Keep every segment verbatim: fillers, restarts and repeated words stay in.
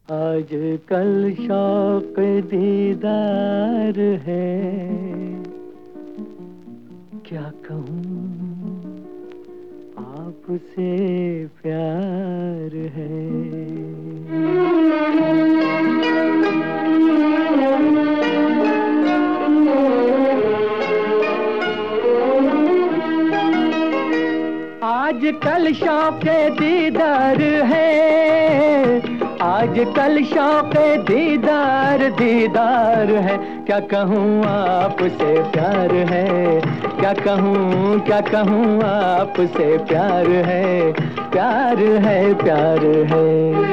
आज कल शौक दीदार है, क्या कहूँ आपसे प्यार है। आज कल शौक दीदार है, आज कल शौक दीदार दीदार है, क्या कहूँ आपसे प्यार है, क्या कहूँ क्या कहूँ आपसे प्यार है, प्यार है प्यार है।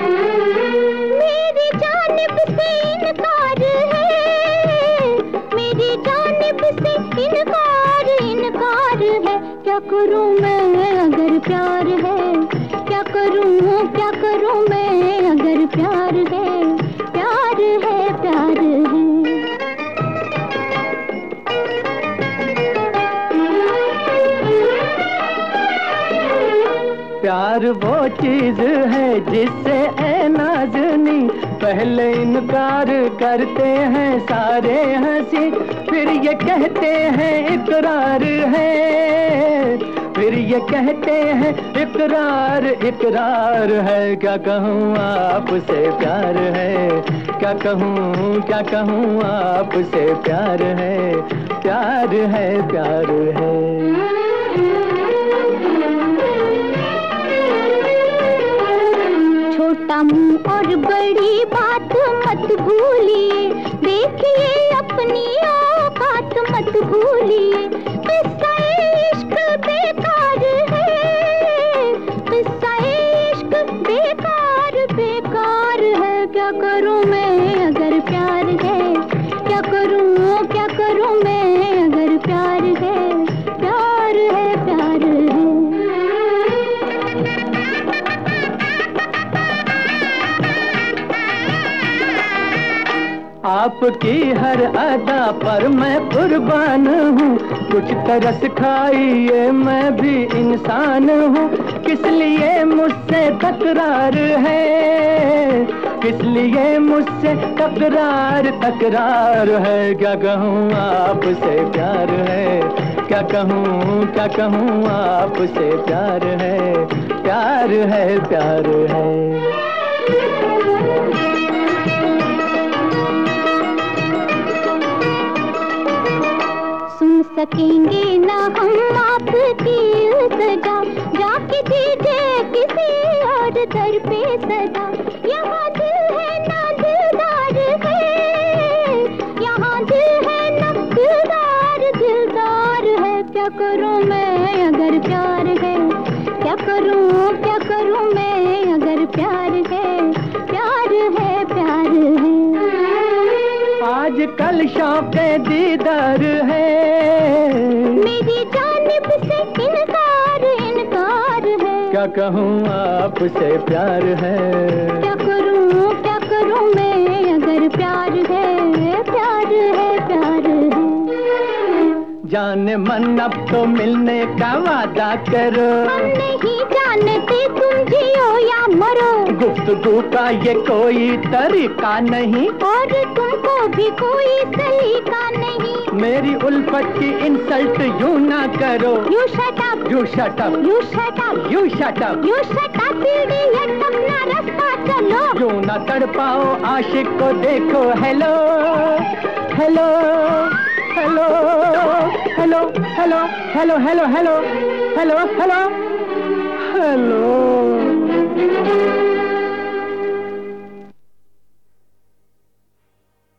मेरी जानिब से इनकार है, मेरी जानिब से इनकार इनकार है, क्या करूँ मैं अगर प्यार है, क्या करूँ क्या करूँ मैं अगर प्यार है, प्यार है प्यार है। प्यार वो चीज है जिससे ए नाज़नी पहले इनकार करते हैं सारे हंसी, फिर ये कहते हैं इकरार है, फिर ये कहते हैं इकरार इकरार है, क्या कहूँ आपसे प्यार है, क्या कहूँ क्या कहूँ आपसे प्यार है, प्यार है प्यार है। छोटा मुंह और बड़ी बात मत भूलिए, देखिए अपनी औकात मत भूलिए, किस्सा इश्क बेकार है, किस्सा इश्क बेकार बेकार है, क्या करूं मैं अगर प्यार है, क्या करूं क्या करूं मैं अगर प्यार है, प्यार है प्यार है। आपकी हर अदा पर मैं कुर्बान हूँ, कुछ तरस खाइए मैं भी इंसान हूँ, किस लिए मुझसे तकरार है, किस लिए मुझसे तकरार तकरार है, क्या कहूँ आपसे प्यार है, क्या कहूँ क्या कहूँ आपसे प्यार है, प्यार है प्यार है। सकेंगे ना हम आपकी सजा, जाके दीजिए किसी और दर पे सजा, यहाँ दिल है ना दिलदार है, यहाँ दिल है ना दिलदार दिलदार है, क्या करूँ मैं अगर प्यार है, क्या करूँ क्या करूँ मैं अगर प्यार है, प्यार है प्यार है। आज कल शौक दीदार है, मेरी जानिब से इनकार इनकार है, क्या कहूँ आपसे प्यार है, क्या करूँ क्या करूँ मैं अगर प्यार है, प्यार है प्यार है। जाने मन अब तो मिलने का वादा करो, हम नहीं जानते तुम जियो या मरो, गुफ्तगू का ये कोई तरीका नहीं, और तुमको भी कोई सलीका नहीं, मेरी उल्फत की इंसल्ट यूं ना करो, you shut up you shut up you shut up you shut up you shut up, अपना रास्ता चलो, यूं ना तड़पाओ आशिक को, देखो hello hello hello hello hello hello hello hello hello hello hello